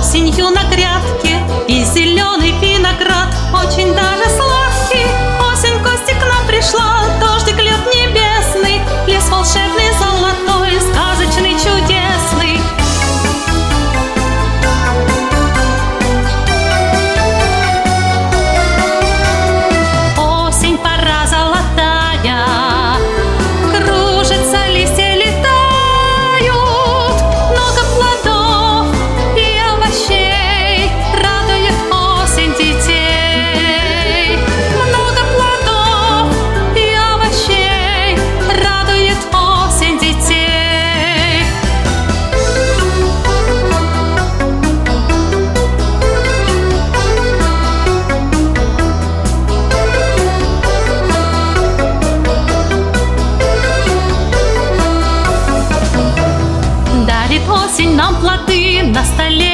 осенью на грядке, и зеленый виноград очень даже сладкий. Осень в гости к нам пришла, дождик льет небесный, лес волшебный, золотой, сказочный, чудесный. Осень, пора золотая, кружится, листья летают, много плодов и овощей радует осень детей. Много плодов и овощей радует осень детей. Дарит осень нам плоды, на столе